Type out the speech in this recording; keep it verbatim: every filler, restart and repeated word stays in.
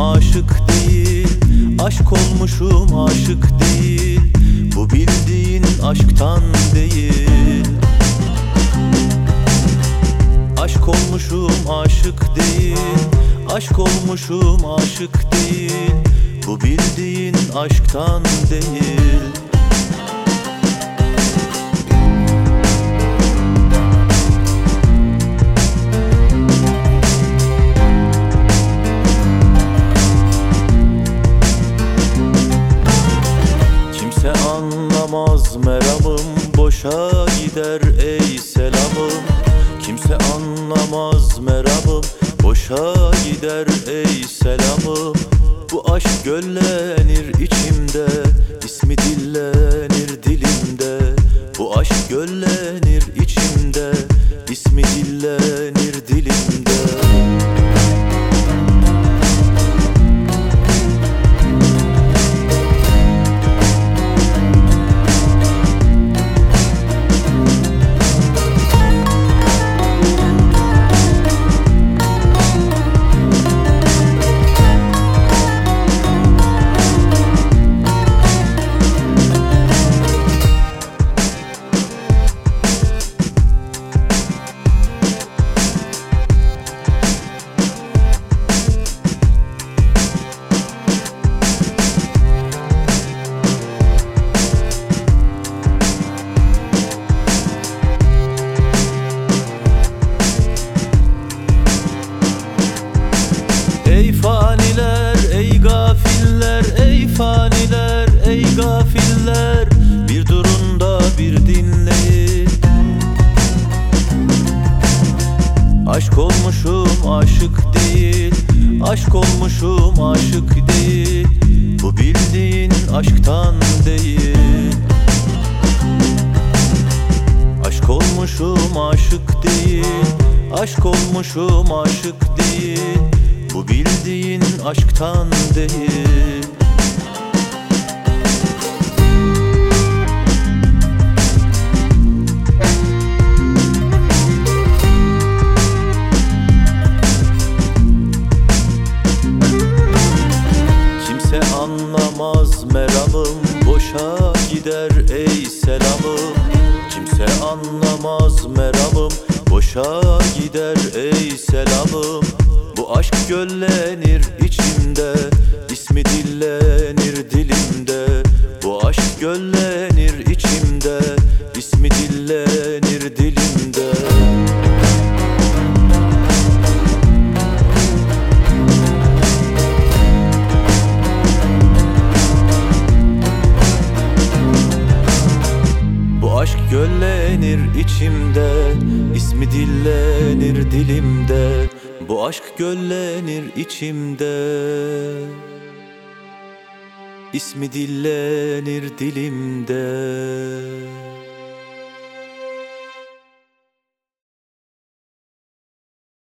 aşık değil, aşk olmuşum aşık değil. Bu bildiğin aşktan değil. Aşk olmuşum aşık değil, aşk olmuşum aşık değil. Bu bildiğin aşktan değil. Kimse anlamaz meramım, boşa gider ey selamım. Kimse anlamaz meramım, boşa gider ey selamım. Bu aşk göllenir içimde, ismi dillenir dilimde. Bu aşk göllenir içimde, ismi dillenir dilimde. Ey faniler, ey gafiller, ey faniler, ey gafiller, bir durun da bir dinleyin. Aşk olmuşum aşık değil, aşk olmuşum aşık değil. Bu bildiğin aşktan değil. Aşk olmuşum aşık değil, aşk olmuşum aşık değil. Bu bildiğin aşktan değil. Kimse anlamaz meramım, boşa gider ey selamım. Kimse anlamaz meramım, boşa gider ey selamım. Bu aşk göllenir içimde, ismi dillenir dilimde. Bu aşk göllenir içimde, ismi dillenir dilimde. Bu aşk göllenir içimde, ismi dillenir dilimde. Bu aşk göllenir içimde, ismi dillenir dilimde.